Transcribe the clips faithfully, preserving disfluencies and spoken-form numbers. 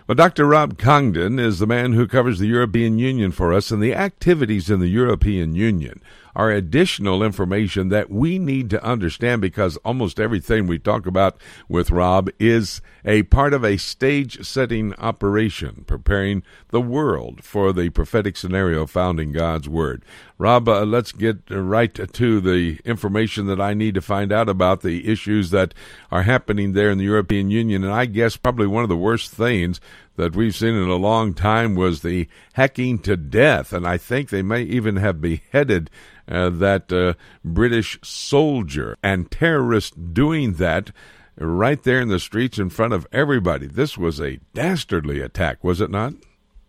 Well, Doctor Rob Congdon is the man who covers the European Union for us, and the activities in the European Union are additional information that we need to understand, because almost everything we talk about with Rob is a part of a stage-setting operation, preparing the world for the prophetic scenario found in God's Word. Rob, uh, let's get right to the information that I need to find out about the issues that are happening there in the European Union. And I guess probably one of the worst things that we've seen in a long time was the hacking to death. And I think they may even have beheaded uh, that uh, British soldier and terrorist doing that right there in the streets in front of everybody. This was a dastardly attack, was it not?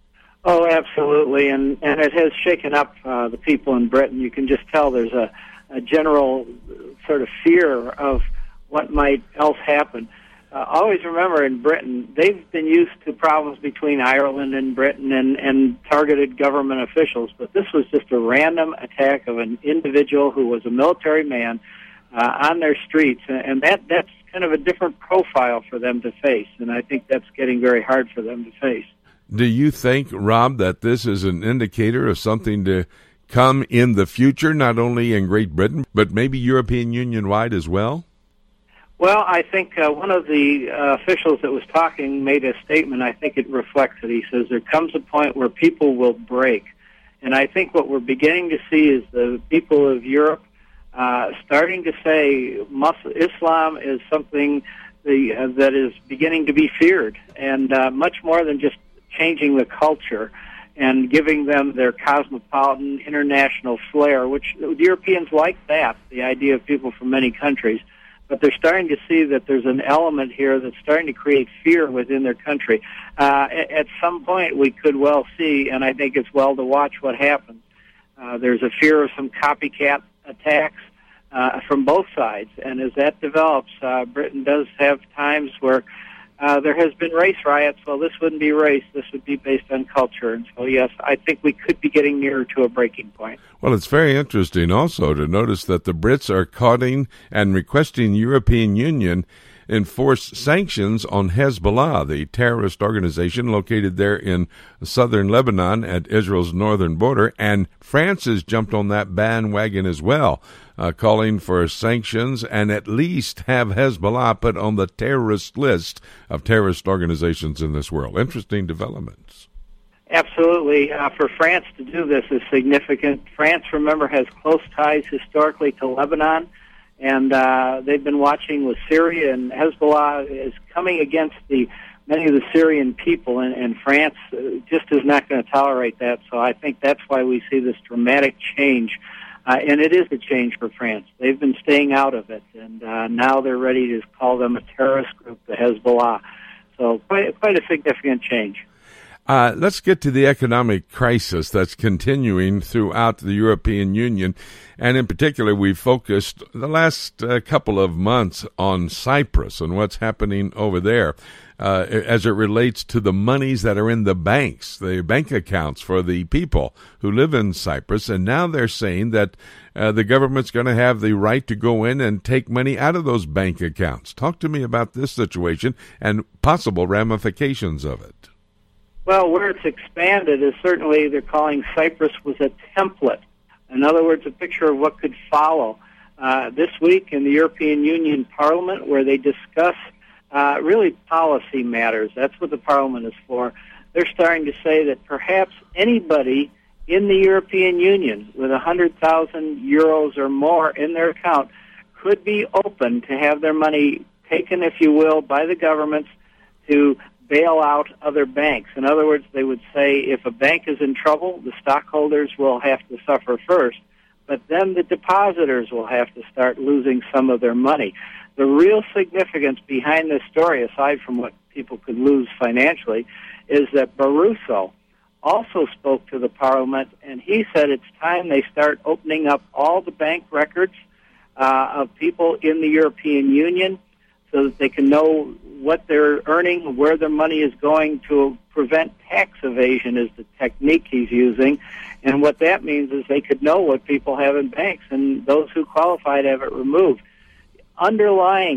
Oh, absolutely, and, and it has shaken up uh, the people in Britain. You can just tell there's a, a general sort of fear of what might else happen. Uh, always remember, in Britain, they've been used to problems between Ireland and Britain and, and targeted government officials, but this was just a random attack of an individual who was a military man uh, on their streets, and that that's kind of a different profile for them to face, and I think that's getting very hard for them to face. Do you think, Rob, that this is an indicator of something to come in the future, not only in Great Britain, but maybe European Union-wide as well? Well, I think uh, one of the uh, officials that was talking made a statement. I think it reflects it. He says there comes a point where people will break. And I think what we're beginning to see is the people of Europe uh, starting to say Muslim, Islam is something the, uh, that is beginning to be feared, and uh, much more than just changing the culture and giving them their cosmopolitan international flair, which the Europeans like that, the idea of people from many countries. But they're starting to see that there's an element here that's starting to create fear within their country. Uh, at some point, we could well see, and I think it's well to watch what happens. Uh, there's a fear of some copycat attacks uh, from both sides, and as that develops, uh, Britain does have times where Uh, there has been race riots. Well, this wouldn't be race. This would be based on culture. And so, yes, I think we could be getting nearer to a breaking point. Well, it's very interesting also to notice that the Brits are calling and requesting the European Union enforce sanctions on Hezbollah, the terrorist organization located there in southern Lebanon at Israel's northern border. And France has jumped on that bandwagon as well, uh, calling for sanctions and at least have Hezbollah put on the terrorist list of terrorist organizations in this world. Interesting developments. Absolutely. Uh, for France to do this is significant. France, remember, has close ties historically to Lebanon, and uh, they've been watching with Syria, and Hezbollah is coming against the many of the Syrian people, and, and France uh, just is not going to tolerate that. So I think that's why we see this dramatic change, uh, and it is a change for France. They've been staying out of it, and uh, now they're ready to call them a terrorist group, the Hezbollah. So quite, quite a significant change. Uh, let's get to the economic crisis that's continuing throughout the European Union. And in particular, we focused the last uh, couple of months on Cyprus and what's happening over there uh, as it relates to the monies that are in the banks, the bank accounts for the people who live in Cyprus. And now they're saying that uh, the government's going to have the right to go in and take money out of those bank accounts. Talk to me about this situation and possible ramifications of it. Well, where it's expanded is certainly they're calling Cyprus was a template. In other words, a picture of what could follow. Uh, this week in the European Union Parliament, where they discuss uh, really policy matters, that's what the Parliament is for, they're starting to say that perhaps anybody in the European Union with one hundred thousand euros or more in their account could be open to have their money taken, if you will, by the governments to bail out other banks. In other words, they would say if a bank is in trouble, the stockholders will have to suffer first, but then the depositors will have to start losing some of their money. The real significance behind this story, aside from what people could lose financially, is that Barroso also spoke to the Parliament, and he said it's time they start opening up all the bank records uh, of people in the European Union so that they can know what they're earning, where their money is going, to prevent tax evasion is the technique he's using. And what that means is they could know what people have in banks, and those who qualify to have it removed. Underlying it,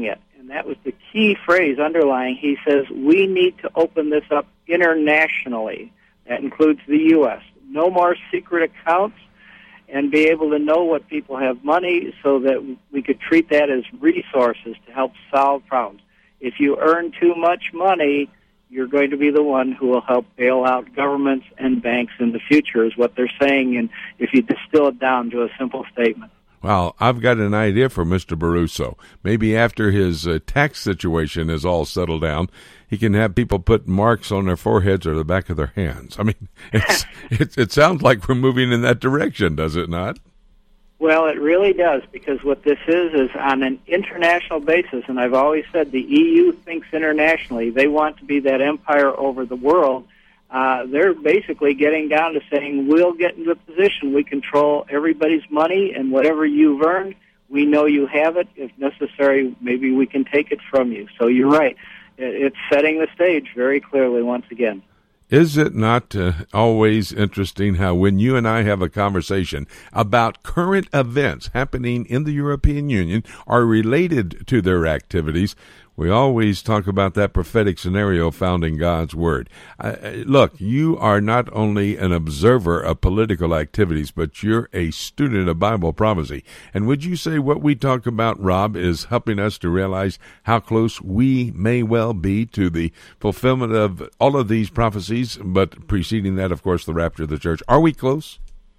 and that was the key phrase underlying. He says, we need to open this up internationally. That includes the U S No more secret accounts, and be able to know what people have money so that we could treat that as resources to help solve problems. If you earn too much money, you're going to be the one who will help bail out governments and banks in the future, is what they're saying, and if you distill it down to a simple statement. Well, I've got an idea for Mister Baruso. Maybe after his uh, tax situation is all settled down, he can have people put marks on their foreheads or the back of their hands. I mean, it's, it, it sounds like we're moving in that direction, does it not? Well, it really does, because what this is is on an international basis, and I've always said the E U thinks internationally. They want to be that empire over the world. Uh, they're basically getting down to saying, we'll get into a position, we control everybody's money, and whatever you've earned, we know you have it. If necessary, maybe we can take it from you. So you're right. It's setting the stage very clearly once again. Is it not uh, always interesting how when you and I have a conversation about current events happening in the European Union or related to their activities, we always talk about that prophetic scenario found in God's Word. Uh, look, you are not only an observer of political activities, but you're a student of Bible prophecy. And would you say what we talk about, Rob, is helping us to realize how close we may well be to the fulfillment of all of these prophecies, but preceding that, of course, the rapture of the church? Are we close?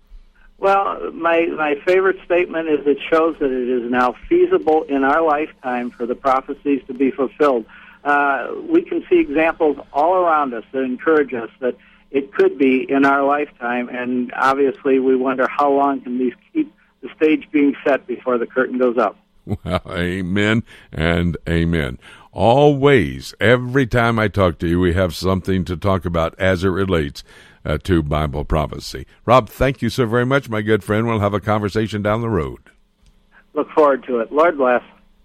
Well, my, my favorite statement is it shows that it is now feasible in our lifetime for the prophecies to be fulfilled. Uh, we can see examples all around us that encourage us that it could be in our lifetime, and obviously we wonder how long can these keep the stage being set before the curtain goes up. Well, amen and amen. Always, every time I talk to you, we have something to talk about as it relates Uh, to Bible prophecy. Rob, thank you so very much, my good friend. We'll have a conversation down the road. Look forward to it. Lord bless.